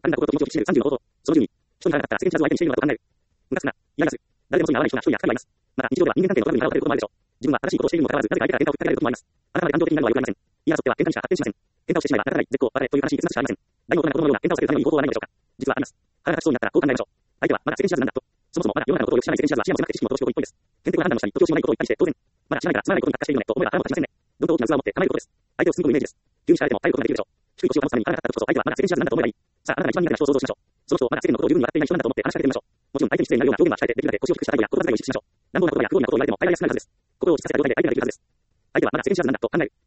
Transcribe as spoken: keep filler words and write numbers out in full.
あるんだことを気持ちを知るさんじゅうのこと。そのじゅうに、人に腹が立ったら世間知らずを相手にしているのだと考える。ムカつくな。嫌がらず。誰でもそうに合わない人が一人や二人はいます。また、日常では人間関係のトラブルに腹を立てることもあるでしょう。自分は正しいことをしているにもかかわらず、なぜか相手から喧嘩をかけられることもあります。あなたまで感情的になるのは良くありません。言い争っては喧嘩にしか発展しません。喧嘩をしてしまえば、仲がない、絶好、別れという悲しい結末しかありません。大の大人が子供のような喧嘩を避けるためのいい方法はないのでしょうか。実はあります。腹が立ちそうになったらこう考えましょう。相手はまだ世間知らずなんだと。そもそもまだ世の中のことをよく知らない世間知らずは視野も狭くて知識も乏しく多い一方です。天敵は判断の下に時を知らないことを言ったりして当然。まだ知らないからつまらないことに発火しているのねと思えば腹も立ちませんね。どんと大きな器を持って構えることです。相手を包み込むイメージです。急に叱られても耐えることができるでしょう。低い腰を保つために腹が立った時こそ相手はまだ世間知らずなんだと思えばいい。さあ、あなたが一番苦手な人を想像しましょう。その人をまだ世間のことを十分に分かっていない人なんだと思って話しかけてみましょう。もちろん相手に失礼になるような表現は控えてできるだけ腰を低くした態度や言葉遣いを意識しましょう。乱暴なことや不合理なことを言われても相手は安くなるはずです。心を落ち着かせた上で相手ができるはずです。相手はまだ世間知らずなんだと考える。